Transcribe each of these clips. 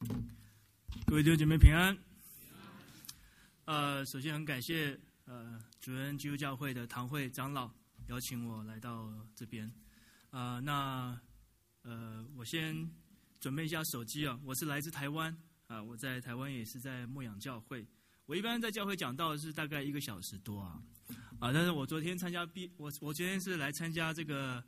各位弟兄姐妹平安。首先很感谢主任基督教会的堂会长老邀请我来到这边。我先准备一下手机啊，我是来自台湾啊，我在台湾也是在牧养教会。我一般在教会讲道是大概1个小时多啊，但是我昨天参加我昨天是来参加这个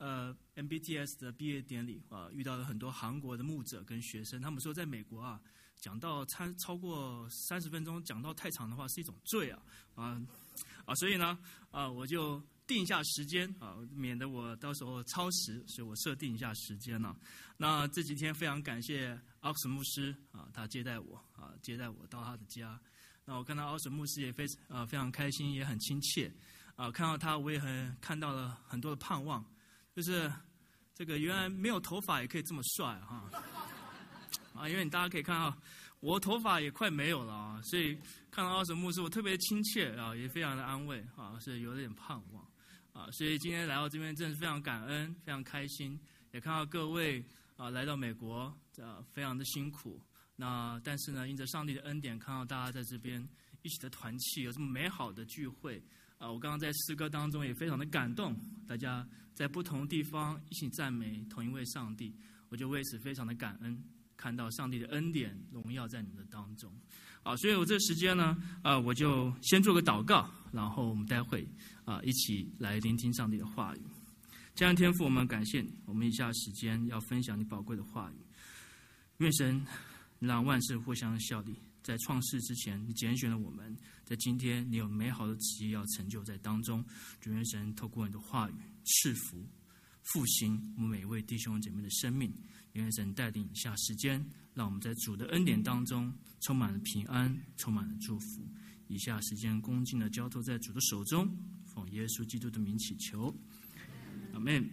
MBTS 的毕业典礼啊，遇到了很多韩国的牧者跟学生，他们说在美国啊讲道超过30分钟，讲道太长的话是一种罪所以呢我就定一下时间啊，免得我到时候超时，所以我设定一下时间了。那这几天非常感谢奥什牧师啊，他接待我到他的家。那我看到奥什牧师也非常开心，也很亲切啊。看到他，我也看到了很多的盼望，就是这个原来没有头发也可以这么帅因为大家可以看到我头发也快没有了啊，所以看到奥什牧师我特别亲切啊，也非常的安慰啊，是有点盼望啊。所以今天来到这边真的是非常感恩，非常开心，也看到各位来到美国非常的辛苦。但是呢，因着上帝的恩典，看到大家在这边一起的团契，有这么美好的聚会我刚刚在诗歌当中也非常的感动，大家在不同地方一起赞美同一位上帝，我就为此非常的感恩，看到上帝的恩典荣耀在你们的当中所以我这个时间呢我就先做个祷告，然后我们待会一起来聆听上帝的话语。这样天父，我们感谢你，我们以下时间要分享你宝贵的话语。愿神让万事互相效力，在创世之前你拣选了我们，在今天你有美好的旨意要成就在当中。主愿神透过你的话语赐福复兴我们每一位弟兄姐妹的生命。愿神带领以下时间，让我们在主的恩典当中充满了平安，充满了祝福。以下时间恭敬的交托在主的手中，奉耶稣基督的名祈求，阿们。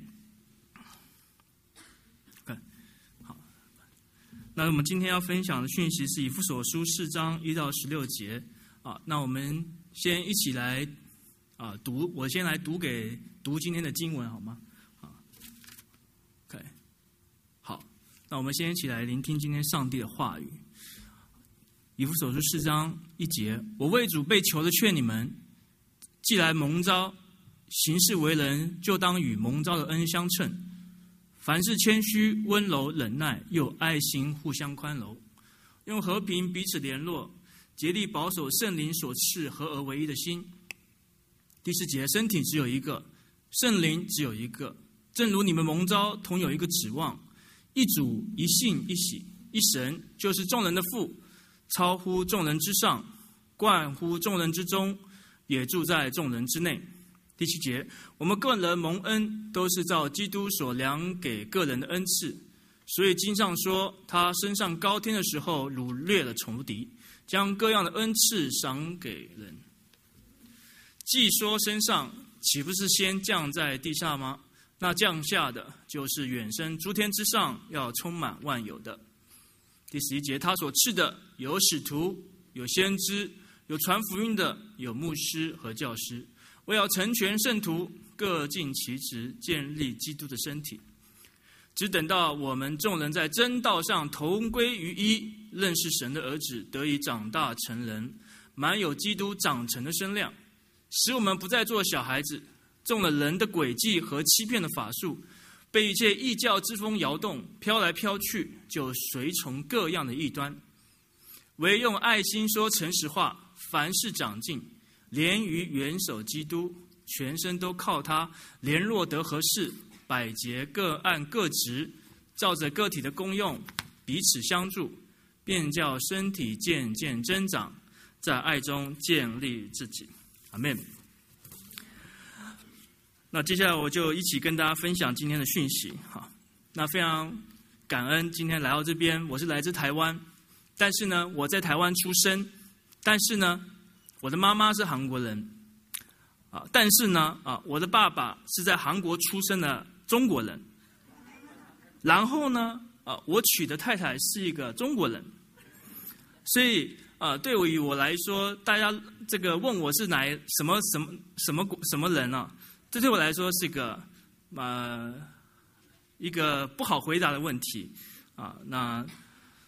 那我们今天要分享的讯息是以弗所书4章1到16节那我们先一起来读，我先来读今天的经文好吗？OK， 好，那我们先一起来聆听今天上帝的话语。以弗所书4章1节，我为主被囚的劝你们，既来蒙召，行事为人，就当与蒙召的恩相称。凡事谦虚、温柔、忍耐，又爱心互相宽容，用和平彼此联络，竭力保守圣灵所赐合而为一的心。第4节，身体只有一个，圣灵只有一个，正如你们蒙召同有一个指望，一主、一信、一喜、一神，就是众人的父，超乎众人之上，冠乎众人之中，也住在众人之内。第7节，我们个人蒙恩，都是照基督所量给个人的恩赐。所以经上说，他升上高天的时候，掳掠了仇敌，将各样的恩赐赏给人。既说升上，岂不是先降在地下吗？那降下的，就是远升诸天之上，要充满万有的。第11节，他所赐的，有使徒，有先知，有传福音的，有牧师和教师，为要成全圣徒，各尽其职，建立基督的身体。只等到我们众人在真道上同归于一，认识神的儿子，得以长大成人，满有基督长成的身量，使我们不再做小孩子，中了人的诡计和欺骗的法术，被一切异教之风摇动，飘来飘去，就随从各样的异端。唯用爱心说诚实话，凡事长进，连于元首基督，全身都靠他联络得合适，百节各按各职，照着个体的功用彼此相助，便叫身体渐渐增长，在爱中建立自己。阿们。那接下来我就一起跟大家分享今天的讯息。那非常感恩今天来到这边，我是来自台湾，但是呢我在台湾出生，但是呢我的妈妈是韩国人但是呢我的爸爸是在韩国出生的中国人，然后呢我娶的太太是一个中国人，所以对于我来说，大家这个问我是什么人这对我来说是一个不好回答的问题那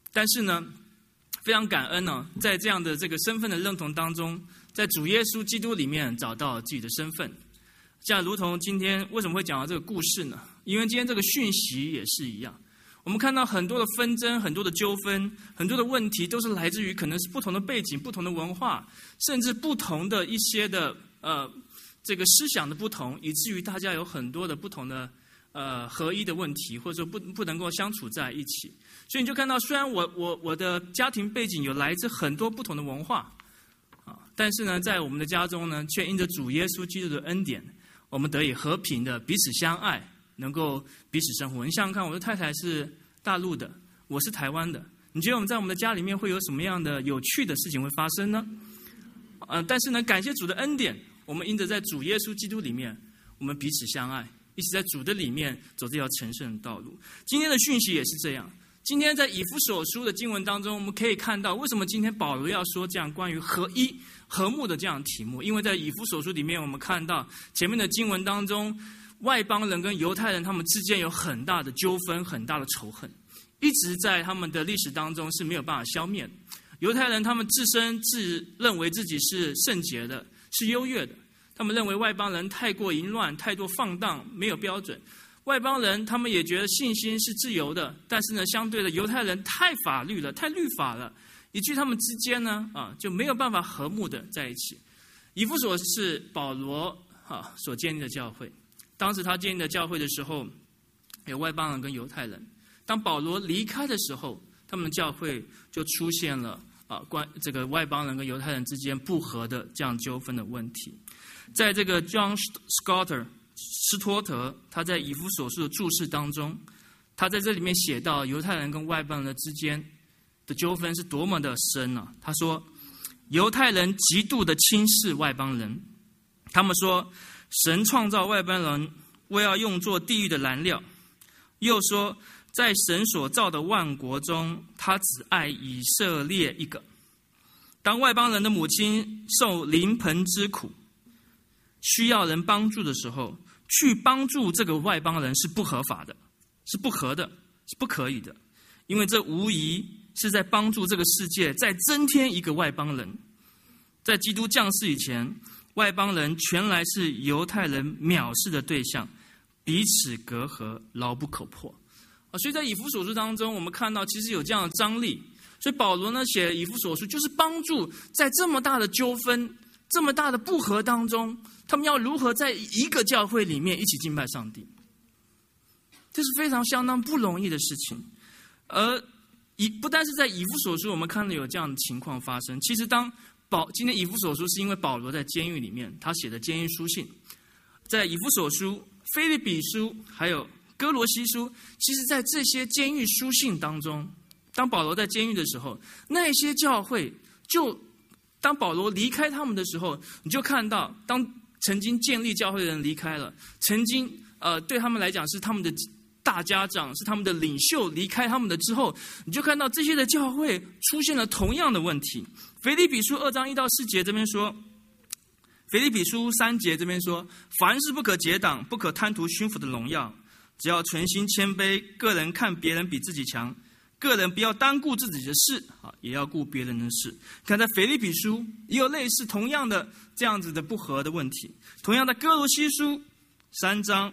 但是呢，非常感恩呢，在这样的这个身份的认同当中，在主耶稣基督里面找到自己的身份。像如同今天为什么会讲到这个故事呢？因为今天这个讯息也是一样，我们看到很多的纷争、很多的纠纷、很多的问题，都是来自于可能是不同的背景、不同的文化，甚至不同的一些的这个思想的不同，以至于大家有很多的不同的合一的问题，或者说不能够相处在一起。所以你就看到，虽然我的家庭背景有来自很多不同的文化但是呢，在我们的家中呢，却因着主耶稣基督的恩典，我们得以和平的彼此相爱，能够彼此生活。你想想看，我的太太是大陆的，我是台湾的，你觉得我们在我们的家里面会有什么样的有趣的事情会发生呢？但是呢，感谢主的恩典，我们因着在主耶稣基督里面，我们彼此相爱，一起在主的里面走这条成圣的道路。今天的讯息也是这样。今天在以弗所书的经文当中，我们可以看到为什么今天保罗要说这样关于合一和睦的这样的题目。因为在以弗所书里面，我们看到前面的经文当中，外邦人跟犹太人他们之间有很大的纠纷，很大的仇恨，一直在他们的历史当中是没有办法消灭的。犹太人他们自认为自己是圣洁的，是优越的，他们认为外邦人太过淫乱，太过放荡，没有标准。外邦人他们也觉得信心是自由的，但是呢，相对的犹太人太法律了，太律法了，以至于他们之间呢就没有办法和睦的在一起。以弗所是保罗所建立的教会，当时他建立的教会的时候，有外邦人跟犹太人。当保罗离开的时候，他们的教会就出现了这个外邦人跟犹太人之间不和的这样纠纷的问题。在这个 John Scotter 施托特他在以弗所书的注释当中，他在这里面写到犹太人跟外邦人之间的纠纷是多么的深啊！他说，犹太人极度的轻视外邦人，他们说神创造外邦人为要用作地狱的燃料，又说在神所造的万国中，他只爱以色列一个。当外邦人的母亲受临盆之苦，需要人帮助的时候，去帮助这个外邦人是不合法的，是不合的，是不可以的，因为这无疑是在帮助这个世界再增添一个外邦人。在基督降世以前，外邦人全来是犹太人藐视的对象，彼此隔阂，牢不可破。所以在以弗所书当中，我们看到其实有这样的张力。所以保罗呢写以弗所书，就是帮助在这么大的纠纷、这么大的不和当中，他们要如何在一个教会里面一起敬拜上帝，这是非常相当不容易的事情。而不但是在以弗所书我们看到有这样的情况发生，其实今天以弗所书是因为保罗在监狱里面他写的监狱书信，在以弗所书、腓立比书还有哥罗西书，其实在这些监狱书信当中，当保罗在监狱的时候，那些教会当保罗离开他们的时候，你就看到当曾经建立教会的人离开了，曾经对他们来讲是他们的大家长，是他们的领袖离开他们的之后，你就看到这些的教会出现了同样的问题。腓立比书2章1到4节这边说，腓立比书3节这边说，凡事不可结党，不可贪图虚浮的荣耀，只要存心谦卑，个人看别人比自己强，个人不要单顾自己的事，也要顾别人的事。看在腓立比书也有类似同样的这样子的不合的问题。同样的哥罗西书3章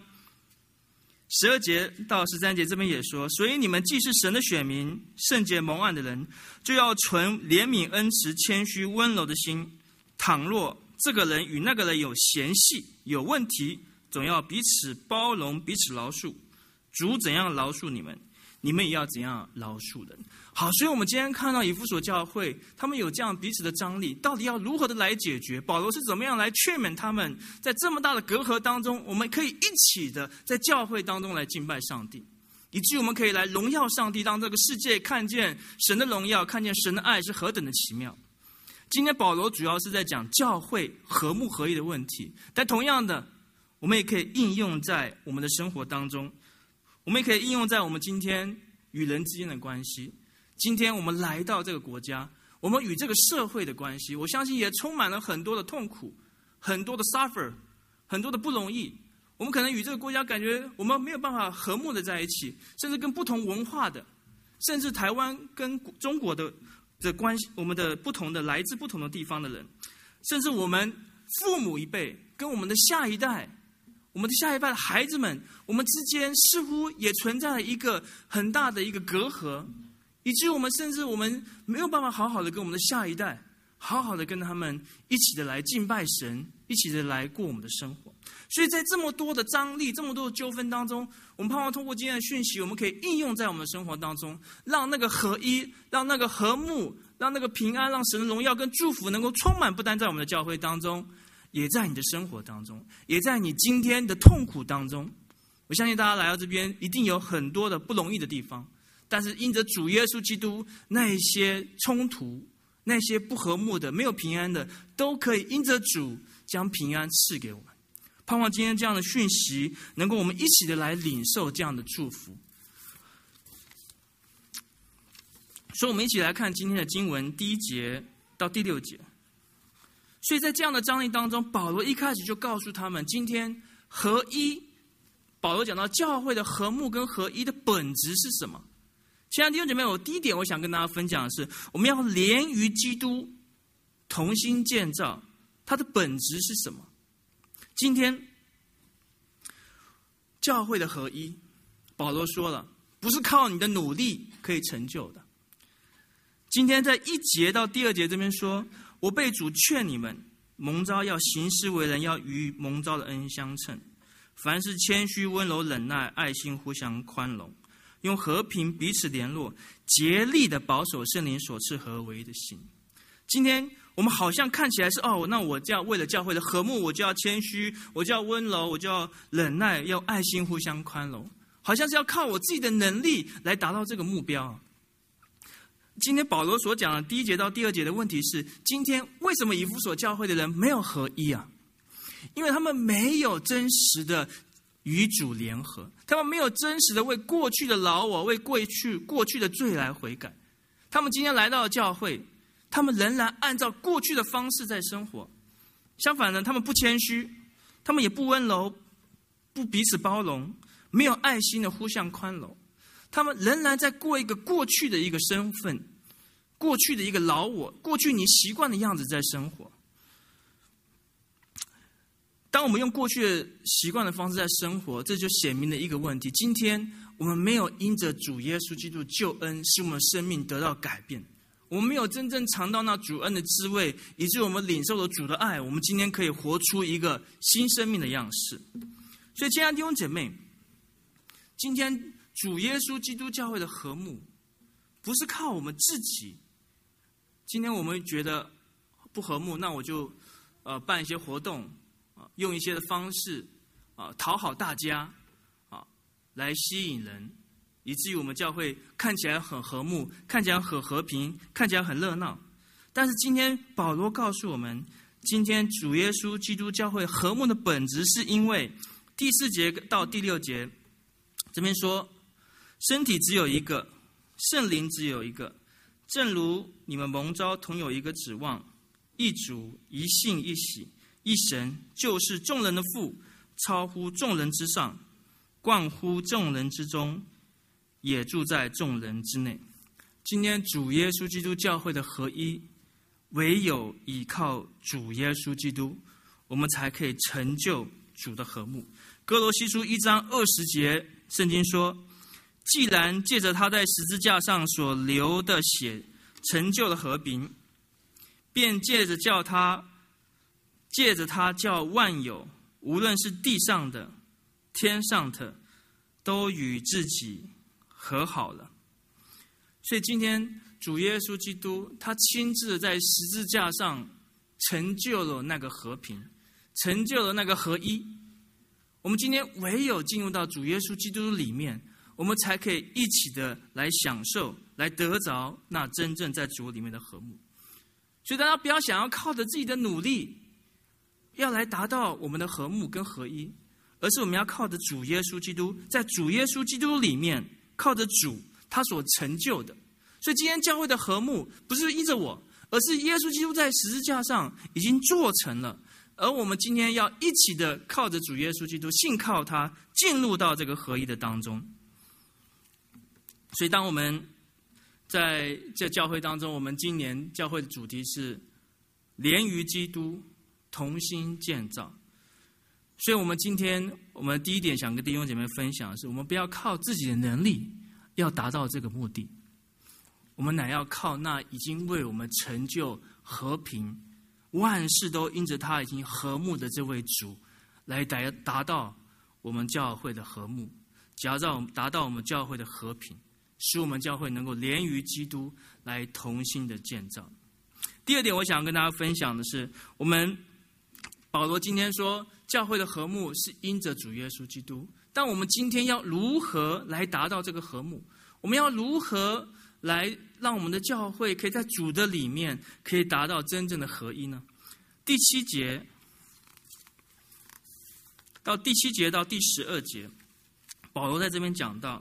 12节到13节这边也说，所以你们既是神的选民，圣洁蒙爱的人，就要存怜悯恩慈谦虚温柔的心，倘若这个人与那个人有嫌隙有问题，总要彼此包容，彼此饶恕。主怎样饶恕你们，你们也要怎样饶恕人。好，所以我们今天看到以弗所教会他们有这样彼此的张力，到底要如何的来解决？保罗是怎么样来劝勉他们，在这么大的隔阂当中，我们可以一起的在教会当中来敬拜上帝，以至于我们可以来荣耀上帝，让这个世界看见神的荣耀，看见神的爱是何等的奇妙。今天保罗主要是在讲教会和睦合一的问题，但同样的我们也可以应用在我们的生活当中，我们也可以应用在我们今天与人之间的关系。今天我们来到这个国家，我们与这个社会的关系，我相信也充满了很多的痛苦，很多的 suffer， 很多的不容易。我们可能与这个国家感觉我们没有办法和睦的在一起，甚至跟不同文化的， 甚至台湾跟中国的关系，我们的来自不同的地方的人，甚至我们父母一辈跟我们的下一代的孩子们，我们之间似乎也存在了一个很大的一个隔阂，以至于我们没有办法好好的跟我们的下一代，好好的跟他们一起的来敬拜神，一起的来过我们的生活。所以在这么多的张力，这么多的纠纷当中，我们盼望通过今天的讯息，我们可以应用在我们的生活当中，让那个合一，让那个和睦，让那个平安，让神的荣耀跟祝福能够充满，不单在我们的教会当中，也在你的生活当中，也在你今天的痛苦当中。我相信大家来到这边一定有很多的不容易的地方，但是因着主耶稣基督，那一些冲突，那些不和睦的，没有平安的，都可以因着主将平安赐给我们。盼望今天这样的讯息能够我们一起的来领受这样的祝福。所以我们一起来看今天的经文第1节到第6节。所以在这样的张力当中，保罗一开始就告诉他们，今天合一，保罗讲到教会的和睦跟合一的本质是什么。亲爱的弟兄姐妹，我第一点我想跟大家分享的是，我们要连于基督，同心建造，它的本质是什么？今天教会的合一，保罗说了，不是靠你的努力可以成就的。今天在1节到第2节这边说，我被主劝你们，蒙召要行事为人，要与蒙召的恩相称，凡事谦虚温柔忍耐，爱心互相宽容，用和平彼此联络，竭力的保守圣灵所赐合为一的心。今天我们好像看起来是那我就要为了教会的和睦，我就要谦虚，我就要温柔，我就要忍耐，要爱心互相宽容，好像是要靠我自己的能力来达到这个目标。今天保罗所讲的第1节到第2节的问题是，今天为什么以弗所教会的人没有合一啊？因为他们没有真实的与主联合，他们没有真实的为过去的老我，为过去的罪来悔改。他们今天来到了教会，他们仍然按照过去的方式在生活。相反呢，他们不谦虚，他们也不温柔，不彼此包容，没有爱心的互相宽容。他们仍然在过一个过去的一个身份，过去的一个老我，过去你习惯的样子在生活。当我们用过去的习惯的方式在生活，这就显明了一个问题：今天我们没有因着主耶稣基督救恩，使我们的生命得到改变。我们没有真正尝到那主恩的滋味，以致我们领受了主的爱，我们今天可以活出一个新生命的样式。所以亲爱的弟兄姐妹，今天主耶稣基督教会的和睦，不是靠我们自己。今天我们觉得不和睦，那我就办一些活动，用一些的方式讨好大家来吸引人，以至于我们教会看起来很和睦，看起来很和平，看起来很热闹。但是今天保罗告诉我们，今天主耶稣基督教会和睦的本质，是因为第4节到第6节这边说，身体只有一个，圣灵只有一个，正如你们蒙召同有一个指望，一主，一信，一喜，一神，就是众人的父，超乎众人之上，贯乎众人之中，也住在众人之内。今天主耶稣基督教会的合一，唯有依靠主耶稣基督，我们才可以成就主的和睦。哥罗西书1章20节，圣经说，既然借着他在十字架上所流的血成就了和平，便借着他叫万有，无论是地上的天上的，都与自己和好了。所以今天主耶稣基督他亲自的在十字架上成就了那个和平，成就了那个合一。我们今天唯有进入到主耶稣基督里面，我们才可以一起的来享受，来得着那真正在主里面的和睦。所以大家不要想要靠着自己的努力要来达到我们的和睦跟合一，而是我们要靠着主耶稣基督，在主耶稣基督里面，靠着主他所成就的。所以今天教会的和睦不是依着我，而是耶稣基督在十字架上已经做成了，而我们今天要一起的靠着主耶稣基督，信靠他，进入到这个合一的当中。所以当我们在这教会当中，我们今年教会的主题是连于基督，同心建造。所以我们今天第一点想跟弟兄姐妹分享的是，我们不要靠自己的能力要达到这个目的，我们乃要靠那已经为我们成就和平，万事都因着他已经和睦的这位主，来达到我们教会的和睦，达到我们教会的和平，使我们教会能够连于基督，来同心的建造。第二点，我想跟大家分享的是，保罗今天说，教会的和睦是因着主耶稣基督，但我们今天要如何来达到这个和睦？我们要如何来让我们的教会可以在主的里面可以达到真正的合一呢？第7节到第12节，保罗在这边讲到，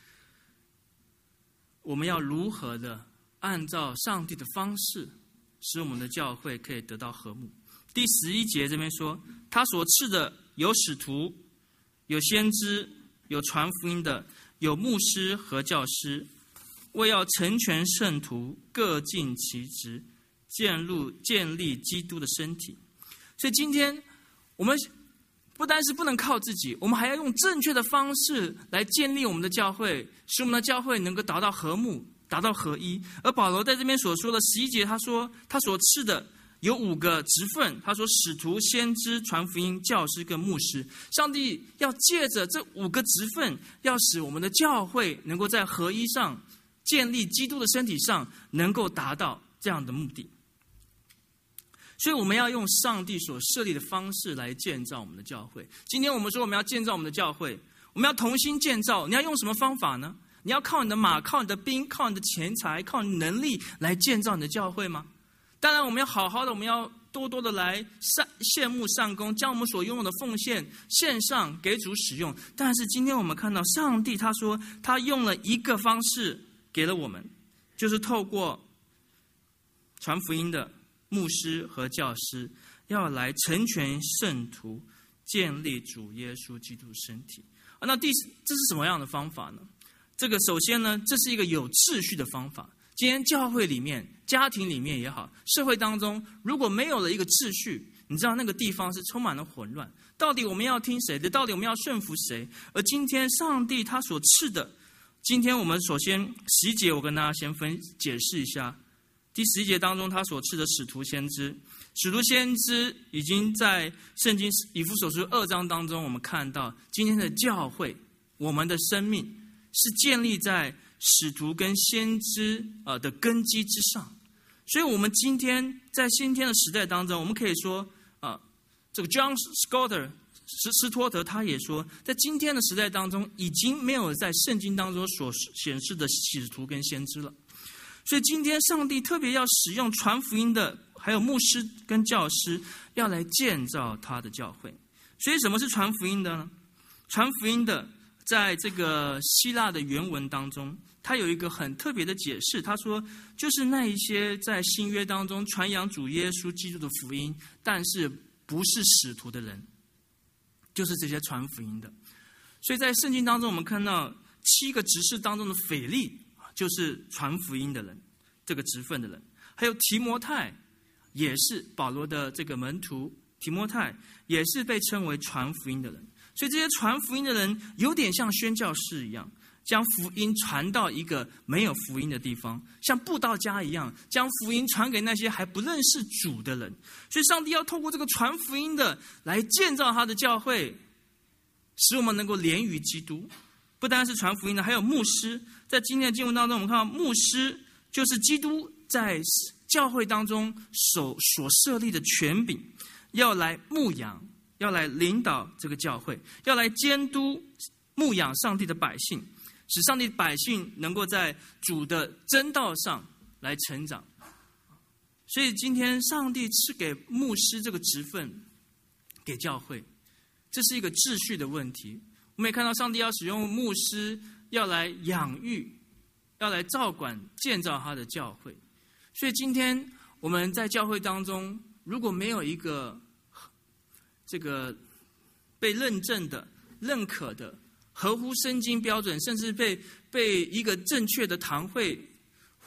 我们要如何的按照上帝的方式，使我们的教会可以得到和睦。第11节这边说，他所赐的有使徒，有先知，有传福音的，有牧师和教师，为要成全圣徒，各尽其职，建立基督的身体。所以今天我们不单是不能靠自己，我们还要用正确的方式来建立我们的教会，使我们的教会能够达到和睦，达到合一。而保罗在这边所说的11节，他说他所赐的有5个职分，他说使徒、先知、传福音、教师跟牧师。上帝要借着这5个职分，要使我们的教会能够在合一上，建立基督的身体上，能够达到这样的目的。所以我们要用上帝所设立的方式来建造我们的教会。今天我们说我们要建造我们的教会，我们要同心建造，你要用什么方法呢？你要靠你的马，靠你的兵，靠你的钱财，靠你的能力来建造你的教会吗？当然我们要好好的，我们要多多的来羡慕上工，将我们所拥有的奉献献上给主使用。但是今天我们看到上帝他说他用了一个方式给了我们，就是透过传福音的牧师和教师，要来成全圣徒，建立主耶稣基督身体。那这是什么样的方法呢？这个首先呢，这是一个有秩序的方法。今天教会里面、家庭里面也好，社会当中，如果没有了一个秩序，你知道那个地方是充满了混乱。到底我们要听谁的？到底我们要顺服谁？而今天上帝他所赐的，今天我们首先11节，我跟大家先解释一下。第11节当中，他所赐的使徒先知已经在圣经以弗所书2章当中，我们看到今天的教会，我们的生命是建立在使徒跟先知的根基之上。所以我们今天在先天的时代当中，我们可以说这个 John Scotter 施托德他也说，在今天的时代当中，已经没有在圣经当中所显示的使徒跟先知了。所以今天上帝特别要使用传福音的，还有牧师跟教师，要来建造他的教会。所以什么是传福音的呢？传福音的在这个希腊的原文当中，他有一个很特别的解释，他说就是那一些在新约当中传扬主耶稣基督的福音，但是不是使徒的人，就是这些传福音的。所以在圣经当中，我们看到7个执事当中的腓利就是传福音的人，这个职分的人。还有提摩太，也是保罗的这个门徒，提摩太也是被称为传福音的人。所以这些传福音的人有点像宣教士一样，将福音传到一个没有福音的地方，像布道家一样，将福音传给那些还不认识主的人。所以上帝要透过这个传福音的来建造他的教会，使我们能够连于基督。不单是传福音的，还有牧师。在今天的经文当中，我们看到牧师就是基督在教会当中所设立的权柄，要来牧养，要来领导这个教会，要来监督牧养上帝的百姓，使上帝的百姓能够在主的真道上来成长。所以今天上帝赐给牧师这个职分给教会，这是一个秩序的问题。我们也看到上帝要使用牧师，要来养育，要来照管建造他的教会。所以今天我们在教会当中，如果没有一个这个被认证的、认可的、合乎圣经标准，甚至被一个正确的堂会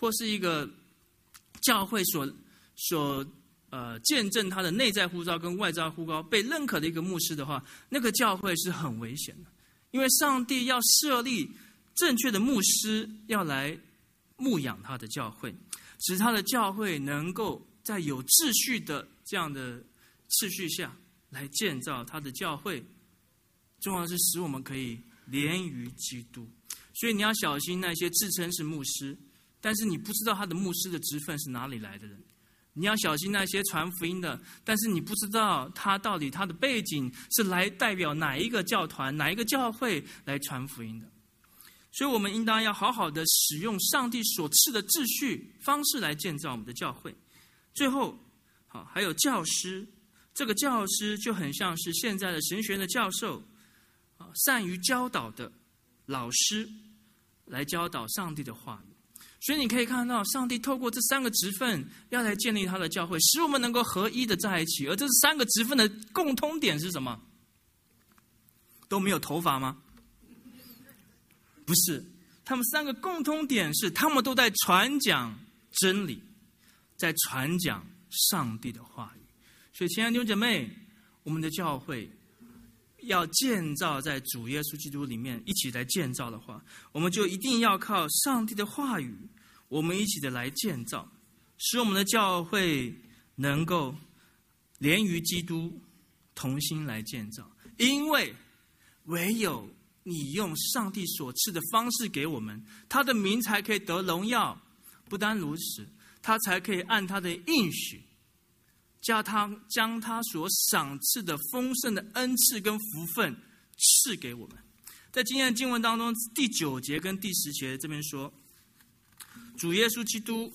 或是一个教会所见证他的内在呼召跟外在呼召被认可的一个牧师的话，那个教会是很危险的，因为上帝要设立正确的牧师，要来牧养他的教会，使他的教会能够在有秩序的这样的次序下来建造他的教会。重要的是使我们可以连于基督。所以你要小心那些自称是牧师，但是你不知道他的牧师的职分是哪里来的人。你要小心那些传福音的，但是你不知道他到底他的背景是来代表哪一个教团、哪一个教会来传福音的。所以我们应当要好好的使用上帝所赐的秩序方式来建造我们的教会。最后，还有教师，这个教师就很像是现在的神学院的教授，善于教导的老师来教导上帝的话语。所以你可以看到，上帝透过这三个职分要来建立他的教会，使我们能够合一的在一起。而这三个职分的共通点是什么？都没有头发吗？不是，他们三个共通点是，他们都在传讲真理，在传讲上帝的话语。所以亲爱的弟兄姐妹，我们的教会要建造在主耶稣基督里面，一起来建造的话，我们就一定要靠上帝的话语，我们一起的来建造，使我们的教会能够连于基督，同心来建造。因为唯有你用上帝所赐的方式给我们，他的名才可以得荣耀。不单如此，他才可以按他的应许，将他所赏赐的丰盛的恩赐跟福分赐给我们。在今天的经文当中，第9节跟第10节这边说，主耶稣基督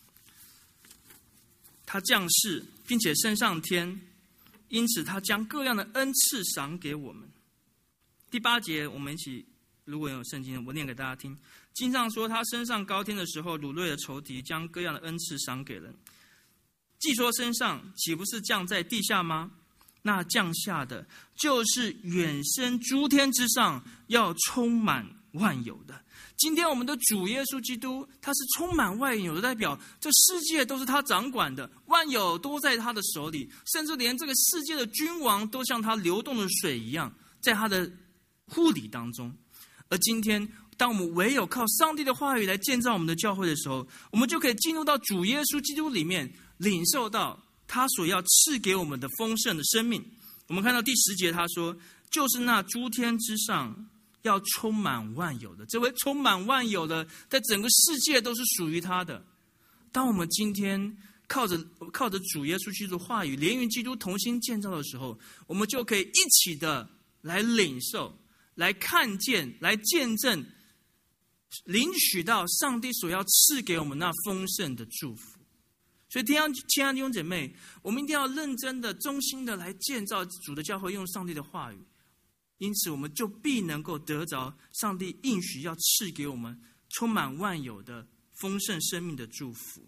他降世，并且升上天，因此他将各样的恩赐赏给我们。第8节我们一起，如果有圣经，我念给大家听。经上说，他升上高天的时候，掳掠了仇敌，将各样的恩赐赏给人。既说升上，岂不是降在地下吗？那降下的就是远升诸天之上，要充满万有的。今天我们的主耶稣基督，他是充满万有的，代表这世界都是他掌管的，万有都在他的手里，甚至连这个世界的君王都像他流动的水一样，在他的护理当中。而今天当我们唯有靠上帝的话语来建造我们的教会的时候，我们就可以进入到主耶稣基督里面，领受到他所要赐给我们的丰盛的生命。我们看到第10节他说，就是那诸天之上要充满万有的，这位充满万有的，在整个世界都是属于他的。当我们今天靠着主耶稣基督的话语，连于基督同心建造的时候，我们就可以一起的来领受，来看见，来见证，领取到上帝所要赐给我们那丰盛的祝福。所以亲爱的弟兄姐妹，我们一定要认真的、忠心的来建造主的教会，用上帝的话语。因此我们就必能够得着上帝应许要赐给我们充满万有的丰盛生命的祝福。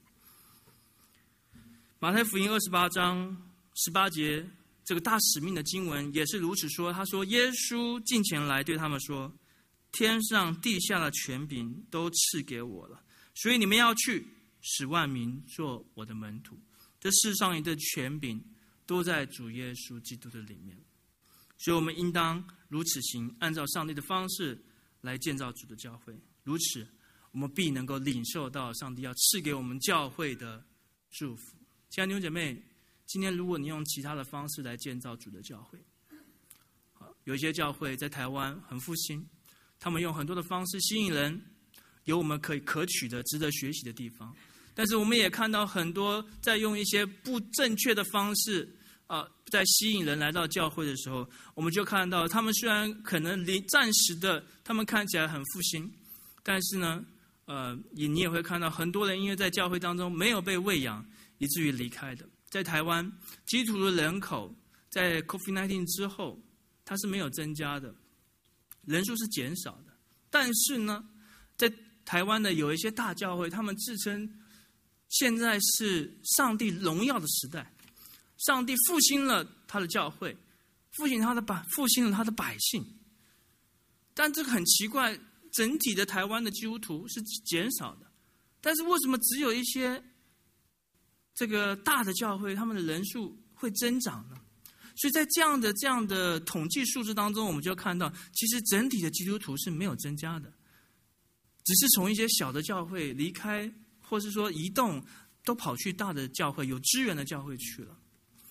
马太福音28章18节，这个大使命的经文也是如此说。他说，耶稣近前来对他们说，天上地下的权柄都赐给我了，所以你们要去，使万民做我的门徒。这世上一的权柄都在主耶稣基督的里面。所以我们应当如此行，按照上帝的方式来建造主的教会。如此，我们必能够领受到上帝要赐给我们教会的祝福。亲爱的弟兄姐妹，今天如果你用其他的方式来建造主的教会，有一些教会在台湾很复兴，他们用很多的方式吸引人，有我们可取的、值得学习的地方。但是我们也看到很多在用一些不正确的方式在吸引人来到教会的时候，我们就看到他们虽然可能暂时的，他们看起来很复兴，但是呢，你也会看到很多人因为在教会当中没有被喂养，以至于离开的。在台湾，基督徒的人口在 COVID-19 之后，它是没有增加的，人数是减少的。但是呢，在台湾的有一些大教会，他们自称现在是上帝荣耀的时代。上帝复兴了他的教会，复兴了他的百姓，但这个很奇怪，整体的台湾的基督徒是减少的。 但是为什么只有一些这个大的教会，他们的人数会增长呢？所以在这样的统计数字当中，我们就看到，其实整体的基督徒是没有增加的，只是从一些小的教会离开，或是说移动，都跑去大的教会、有资源的教会去了。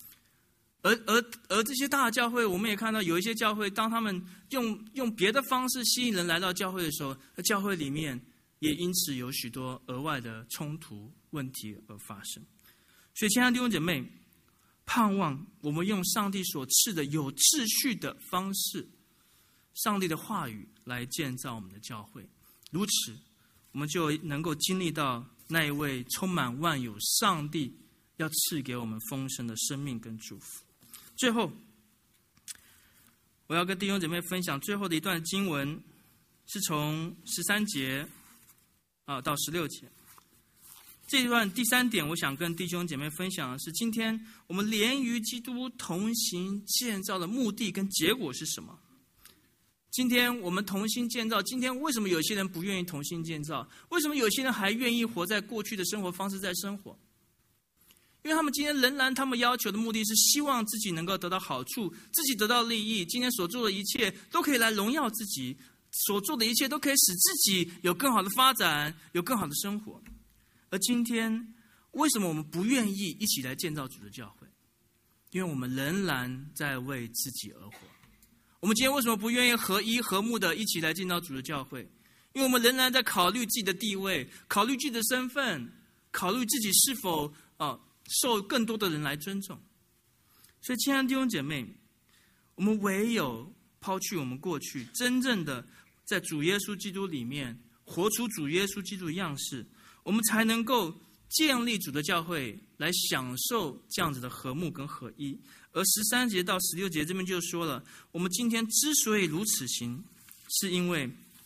而这些大的教会，我们也看到有一些教会，当他们用别的方式吸引人来到教会的时候，教会里面也因此有许多额外的冲突问题而发生。所以，亲爱的弟兄姐妹，盼望我们用上帝所赐的有秩序的方式，上帝的话语来建造我们的教会。如此，我们就能够经历到那一位充满万有上帝要赐给我们丰盛的生命跟祝福。最后，我要跟弟兄姐妹分享最后的一段经文，是从13节到16节。这一段第3点，我想跟弟兄姐妹分享的是，今天我们连于基督同行建造的目的跟结果是什么？今天我们同心建造，今天为什么有些人不愿意同心建造？为什么有些人还愿意活在过去的生活方式在生活？因为他们今天仍然，他们要求的目的是希望自己能够得到好处，自己得到利益，今天所做的一切都可以来荣耀自己，所做的一切都可以使自己有更好的发展，有更好的生活。而今天，为什么我们不愿意一起来建造主的教会？因为我们仍然在为自己而活。我们今天为什么不愿意合一和睦的一起来建造主的教会？因为我们仍然在考虑自己的地位，考虑自己的身份，考虑自己是否受更多的人来尊重。所以，亲爱的弟兄姐妹，我们唯有抛去我们过去，真正的在主耶稣基督里面活出主耶稣基督的样式，我们才能够建立主的教会，来享受这样子的和睦跟合一。而13节到16节这边就说了，我们今天之所以如此行，是因为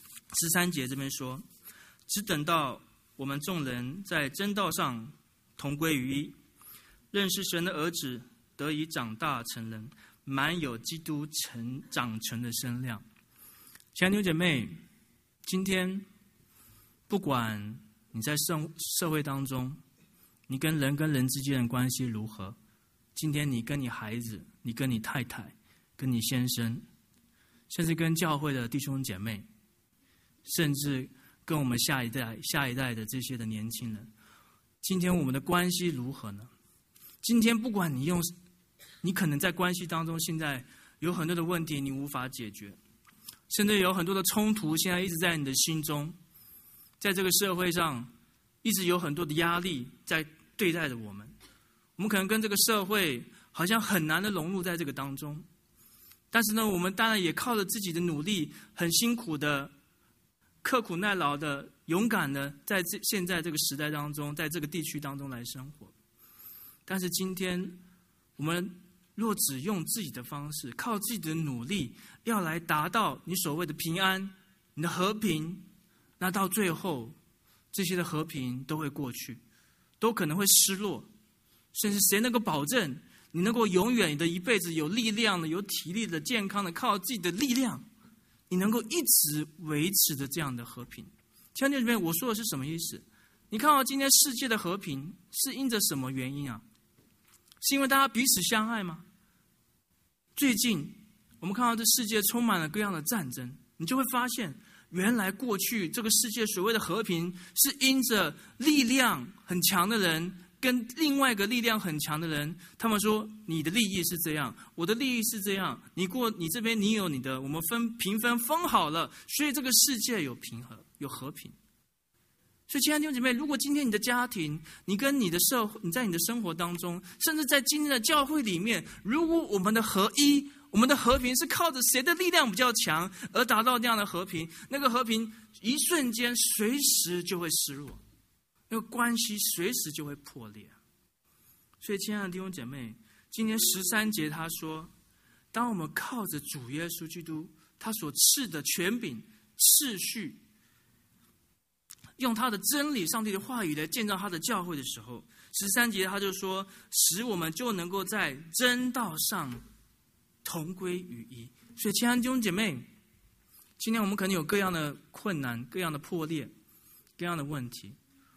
13节这边说，只等到我们众人在真道上同归于一，认识神的儿子，得以长大成人，满有基督长成的身量。亲爱的弟兄姐妹，今天不管你在社会当中，你跟人之间的关系如何，今天你跟你孩子，你跟你太太，跟你先生，甚至跟教会的弟兄姐妹，甚至跟我们下一代的这些的年轻人，今天我们的关系如何呢？今天不管你可能在关系当中现在有很多的问题你无法解决，甚至有很多的冲突现在一直在你的心中，在这个社会上一直有很多的压力在对待着我们，我们可能跟这个社会好像很难的融入在这个当中，但是呢，我们当然也靠着自己的努力，很辛苦的刻苦耐劳的勇敢的在现在这个时代当中，在这个地区当中来生活。但是今天我们若只用自己的方式，靠自己的努力要来达到你所谓的平安，你的和平，那到最后这些的和平都会过去，都可能会失落，甚至谁能够保证你能够永远的一辈子有力量的、有体力的、健康的，靠自己的力量你能够一直维持着这样的和平？亲爱的弟兄姐妹，我说的是什么意思？你看到今天世界的和平是因着什么原因啊？是因为大家彼此相爱吗？最近我们看到这世界充满了各样的战争，你就会发现原来过去这个世界所谓的和平是因着力量很强的人跟另外一个力量很强的人，他们说你的利益是这样，我的利益是这样，你这边你有你的，我们平分好了，所以这个世界有平和有和平。所以亲爱的弟兄姐妹，如果今天你的家庭，你跟你的你在你的生活当中，甚至在今天的教会里面，如果我们的合一，我们的和平是靠着谁的力量比较强而达到这样的和平，那个和平一瞬间随时就会失落，那个关系随时就会破裂。所以亲爱的弟兄姐妹，今天13节他说，当我们靠着主耶稣基督他所赐的权柄次序，用他的真理上帝的话语来建造他的教会的时候，13节他就说，使我们就能够在真道上同归于一。所以亲爱的弟兄姐妹，今天我们可能有各样的困难，各样的破裂，各样的问题，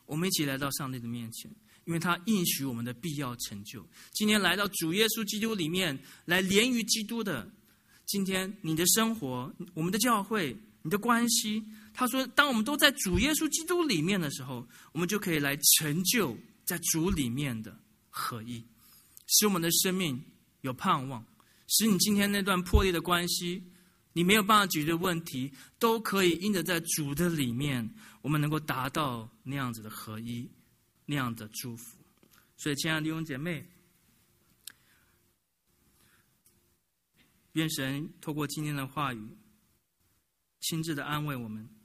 我们一起来到上帝的面前，因为他应许我们的必要成就。今天来到主耶稣基督里面，来连于基督的，今天你的生活，我们的教会，你的关系，他说当我们都在主耶稣基督里面的时候，我们就可以来成就在主里面的合一，使我们的生命有盼望，使你今天那段破裂的关系，你没有办法解决的问题，都可以因着在主的里面，我们能够达到那样子的合一，那样的祝福。所以亲爱的弟兄姐妹，愿神透过今天的话语亲自的安慰我们。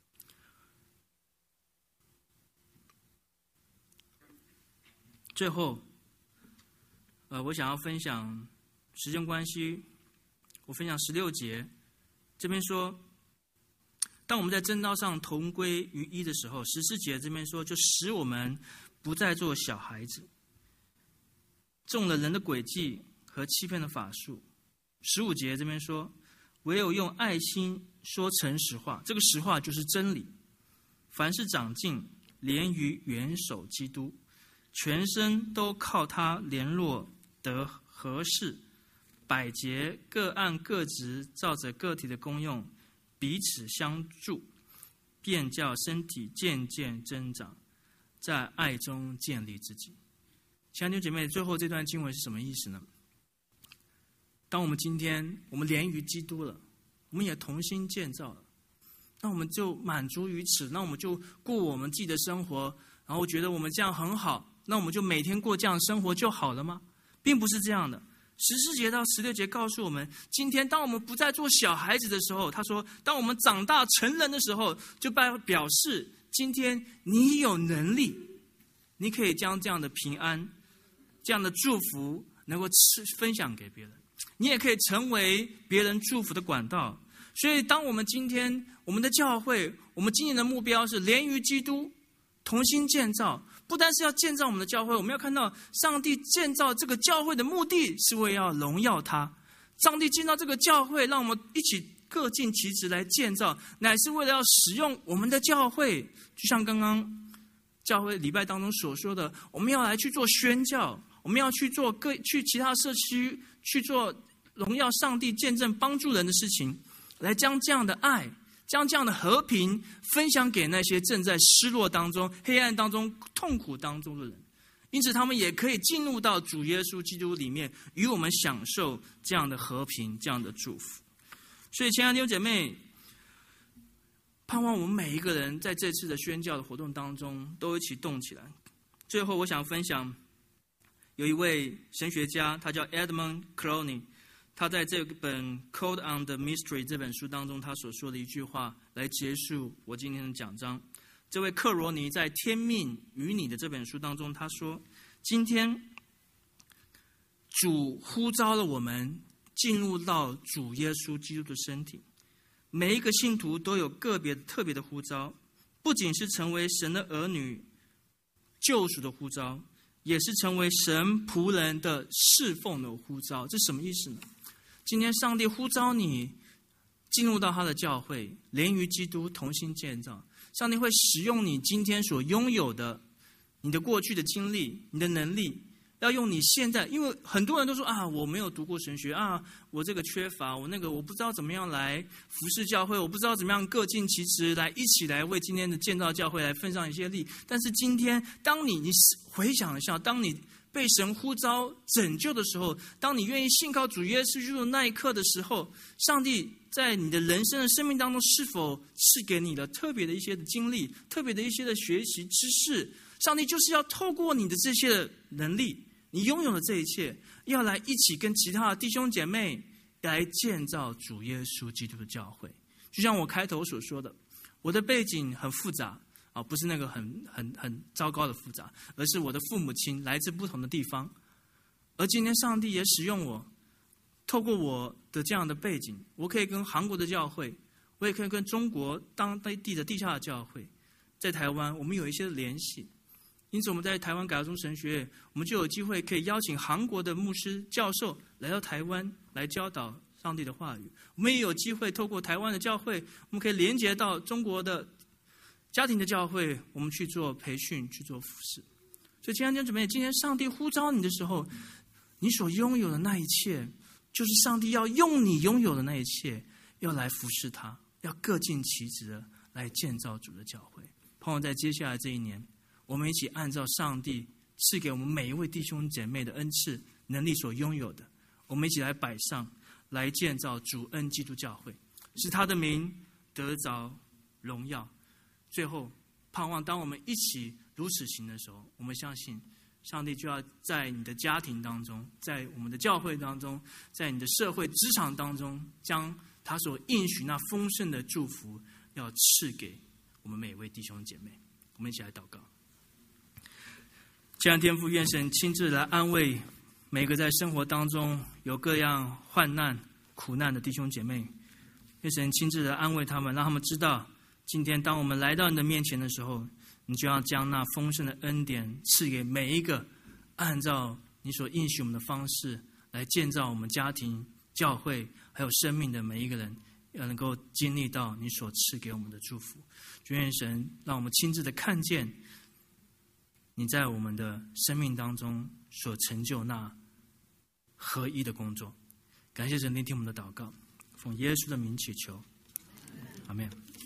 最后我想要分享时间关系，我分享16节，这边说当我们在真道上同归于一的时候，14节这边说就使我们不再做小孩子，中了人的诡计和欺骗的法术。15节这边说唯有用爱心说诚实话，这个实话就是真理，凡是长进连于元首基督，全身都靠他联络得合适，百节各按各职，照着个体的功用彼此相助，便叫身体渐渐增长，在爱中建立自己。亲爱的弟兄姐妹，最后这段经文是什么意思呢？当我们今天我们连于基督了，我们也同心建造了，那我们就满足于此，那我们就过我们自己的生活，然后觉得我们这样很好，那我们就每天过这样的生活就好了吗？并不是这样的。14节到16节告诉我们，今天当我们不再做小孩子的时候，他说当我们长大成人的时候，就表示今天你有能力，你可以将这样的平安，这样的祝福能够分享给别人，你也可以成为别人祝福的管道。所以当我们今天我们的教会，我们今年的目标是连于基督，同心建造，不单是要建造我们的教会，我们要看到上帝建造这个教会的目的是为要荣耀他。上帝建造这个教会，让我们一起各尽其职来建造，乃是为了要使用我们的教会，就像刚刚教会礼拜当中所说的，我们要来去做宣教，我们要去做去其他社区去做荣耀上帝、见证帮助人的事情，来将这样的爱，将这样的和平分享给那些正在失落当中、黑暗当中、痛苦当中的人，因此他们也可以进入到主耶稣基督里面，与我们享受这样的和平、这样的祝福。所以亲爱的弟兄姐妹，盼望我们每一个人在这次的宣教的活动当中都一起动起来。最后我想分享有一位神学家，他叫 Edmund Clowney，他在这本《Code on the Mystery》这本书当中，他所说的一句话来结束我今天的讲章。这位克罗尼在《天命与你》的这本书当中，他说：今天主呼召了我们进入到主耶稣基督的身体，每一个信徒都有个别特别的呼召，不仅是成为神的儿女救赎的呼召，也是成为神仆人的侍奉的呼召。这什么意思呢？今天上帝呼召你进入到他的教会，连于基督，同心建造。上帝会使用你今天所拥有的，你的过去的经历，你的能力，要用你现在，因为很多人都说我没有读过神学我这个缺乏，我那个我不知道怎么样来服侍教会，我不知道怎么样各尽其职来一起来为今天的建造教会来分上一些力。但是今天当你回想一下，当你被神呼召拯救的时候，当你愿意信靠主耶稣基督的那一刻的时候，上帝在你的人生的生命当中是否赐给你的特别的一些的经历，特别的一些的学习知识？上帝就是要透过你的这些的能力，你拥有的这一切，要来一起跟其他的弟兄姐妹来建造主耶稣基督的教会。就像我开头所说的，我的背景很复杂不是那个很糟糕的复杂，而是我的父母亲来自不同的地方，而今天上帝也使用我，透过我的这样的背景，我可以跟韩国的教会，我也可以跟中国当地的地下的教会，在台湾我们有一些联系。因此我们在台湾改革中神学院，我们就有机会可以邀请韩国的牧师教授来到台湾来教导上帝的话语。我们也有机会透过台湾的教会，我们可以连接到中国的家庭的教会，我们去做培训，去做服事。所以亲爱的弟兄姊妹，今天上帝呼召你的时候，你所拥有的那一切，就是上帝要用你拥有的那一切，要来服侍他，要各尽其职的来建造主的教会。盼望在接下来这一年，我们一起按照上帝赐给我们每一位弟兄姐妹的恩赐能力所拥有的，我们一起来摆上，来建造主恩基督教会，使他的名得着荣耀。最后盼望当我们一起如此行的时候，我们相信上帝就要在你的家庭当中，在我们的教会当中，在你的社会职场当中，将他所应许那丰盛的祝福要赐给我们每一位弟兄姐妹。我们一起来祷告。亲爱的天父，愿神亲自来安慰每个在生活当中有各样患难苦难的弟兄姐妹，愿神亲自来安慰他们，让他们知道今天当我们来到你的面前的时候，你就要将那丰盛的恩典赐给每一个按照你所应许我们的方式来建造我们家庭、教会还有生命的每一个人，要能够经历到你所赐给我们的祝福。愿神让我们亲自的看见你在我们的生命当中所成就那合一的工作。感谢神聆听我们的祷告，奉耶稣的名祈求，阿们。